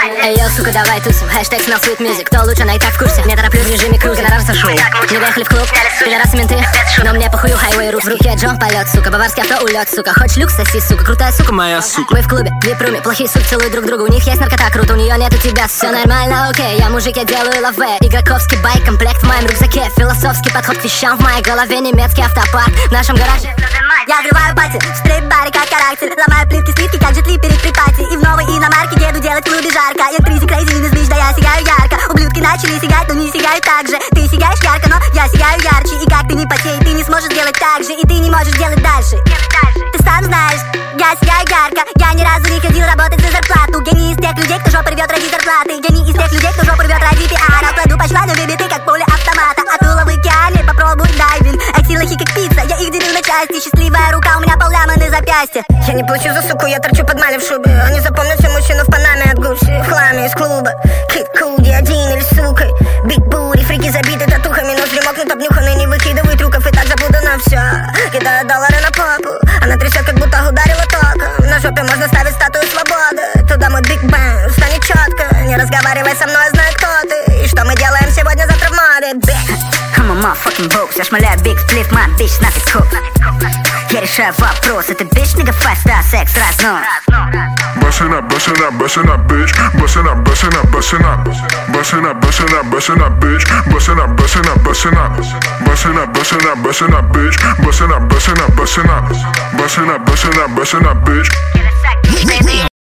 Эй, йо, сука, давай тусим. Хэштег smell sweet music. Кто лучше, она и так в курсе. Не тороплюсь в режиме круза, нравится шоу. Не доехали в клуб, пидорасы менты. Но мне похую, хайвей рус. В руке Джон полет, сука, баварский авто улет, сука. Хочешь люкс, соси, сука, крутая сука. Моя сука. Мы в клубе, вип-руме, плохие суки целуют друг друга. У них есть наркота, круто, у нее нету тебя. Все нормально, окей, я мужик, я делаю лаве. Игроковский байк, комплект в моем рюкзаке. Философский подход к вещам в моей голове. Немецкий автопарк в нашем гараже. Я взрываю пати, в стрип-баре как характер. Ломаю плитки, слитки, как джетли перед припати. И в новой иномарке еду делать в клубе жарко. Я кризи, крейзи, не сбишь, да я сияю ярко. Ублюдки начали сигать, но не сигают так же. Ты сияешь ярко, но я сияю ярче. И как ты не потей, ты не сможешь делать так же. И ты не можешь делать дальше. Ты сам знаешь, я сияю ярко. Я ни разу не ходил работать за зарплату. Гений из тех людей, кто жопу рвет ради зарплаты. Гений из тех людей, кто жопу рвет ради пиара. Кладу по шланю, беби, ты как пуля автомата. Акула в океане, попробуй дайвинг. Эти лохи как пицца, я их делю на части. Счастливая рука, у меня полляма на запястье. Я не плачу за суку, я торчу под мали в шубе. Они запомнят все мужчину в панаме от Гуччи. В хламе из клуба, Кид Куди, один или сукой. Биг Бури, фрики забиты татухами. Ноздри мокнут обнюханные, не выкидывай трюков. И так запутано все. Кидаю доллары на папу. Она трясет, как будто ударила током. На жопе можно ставить статую свободы. Туда мой Биг Бэнг станет четко. Не разговаривай со мной, знаю, кто ты. И что мы делаем сегодня, завтра в море, bitch. I'm a motherfucking boss. Я шмаляю big split, my bitch на пятку. Я решаю вопрос, это bitch, nigga, 5-star, секс разно. Bustin' up, bustin' up, bustin' up, bitch. Bustin' up, bustin' up, bustin' up. Bustin' up, bustin' up, bustin' up, bitch. Bustin' up, bustin' up, bustin' up. Bustin' up, bustin' up, bustin' up, bitch. Bustin' up, bustin' up, bustin' up. Bustin' up, bustin' up, bustin' up, bitch.